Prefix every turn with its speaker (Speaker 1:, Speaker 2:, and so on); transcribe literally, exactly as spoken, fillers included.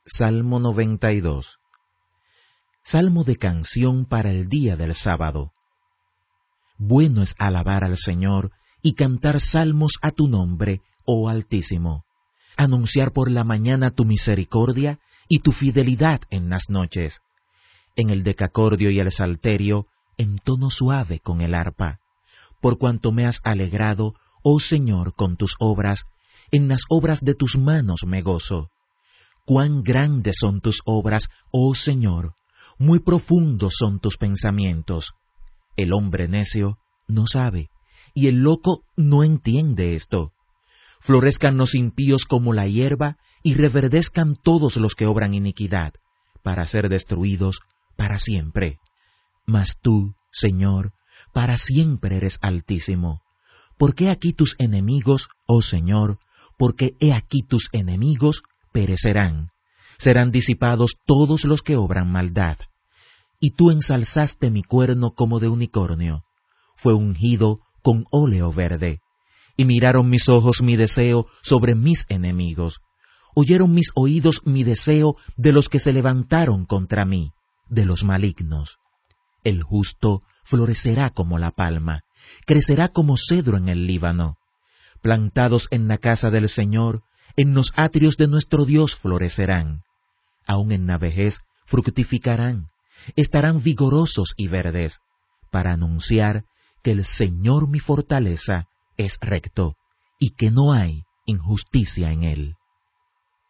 Speaker 1: Salmo noventa y dos. Salmo de canción para el día del sábado. Bueno es alabar al Señor y cantar salmos a tu nombre, oh Altísimo. Anunciar por la mañana tu misericordia y tu fidelidad en las noches. En el decacordio y el salterio, en tono suave con el arpa. Por cuanto me has alegrado, oh Señor, con tus obras, en las obras de tus manos me gozo. Cuán grandes son tus obras, oh Señor, muy profundos son tus pensamientos. El hombre necio no sabe, y el loco no entiende esto. Florezcan los impíos como la hierba, y reverdezcan todos los que obran iniquidad, para ser destruidos para siempre. Mas tú, Señor, para siempre eres altísimo. Porque aquí tus enemigos, oh Señor, porque he aquí tus enemigos perecerán. Serán disipados todos los que obran maldad. Y tú ensalzaste mi cuerno como de unicornio. Fue ungido con óleo verde. Y miraron mis ojos mi deseo sobre mis enemigos. Oyeron mis oídos mi deseo de los que se levantaron contra mí, de los malignos. El justo florecerá como la palma, crecerá como cedro en el Líbano. Plantados en la casa del Señor, en los atrios de nuestro Dios florecerán. Aun en la vejez fructificarán, estarán vigorosos y verdes, para anunciar que el Señor mi fortaleza es recto, y que no hay injusticia en él.